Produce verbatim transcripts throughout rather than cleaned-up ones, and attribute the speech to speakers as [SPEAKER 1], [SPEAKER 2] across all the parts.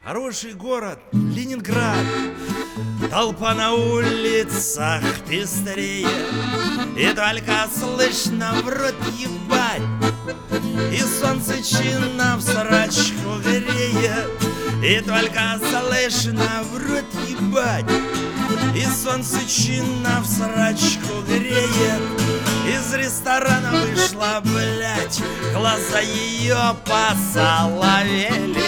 [SPEAKER 1] Хороший город Ленинград, толпа на улицах пестрее, и только слышно в рот ебать, и солнце чинно в срачку греет, и только слышно в рот ебать, и солнце чинно в срачку греет. Из ресторана вышла, блядь, глаза ее посоловели.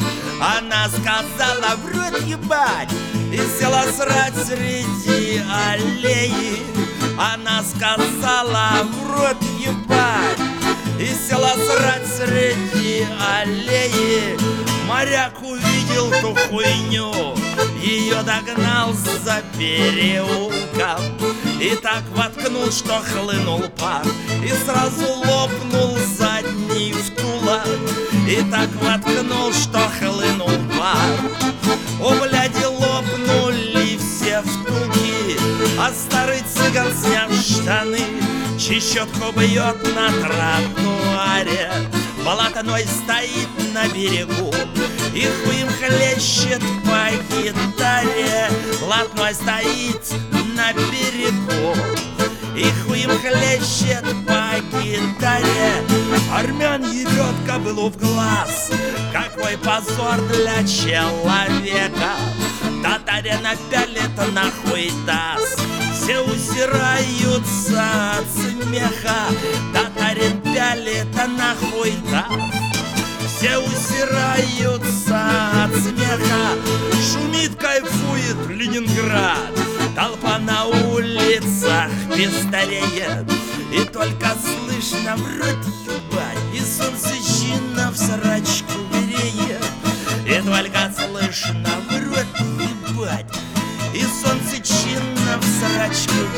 [SPEAKER 1] Она сказала в рот ебать и села срать среди аллеи. Она сказала в рот ебать и села срать среди аллеи. Моряк увидел ту хуйню, ее догнал за переулком и так воткнул, что хлынул пар, и сразу лопнул задний втулок, и так воткнул, что хлынул пар. О, бляди, лопнули все втулки, а старый цыган, сняв штаны, чечетку бьет на тротуаре. Болотаной стоит на берегу и хуем хлещет по гитаре. Блатной стоит на берегу и хуем хлещет по гитаре. Армян ебет кобылу в глаз, какой позор для человека. Татарина пялит нахуй таз, все усираются от смеха. Татарин пялит нахуй таз, все усираются от смеха. Шумит, кайфует Ленинград, толпа на улицах пестареет, и только слышно в рот ебать, и солнце чинно в срачку греет. И только слышно в рот ебать, и солнце чинно в срачку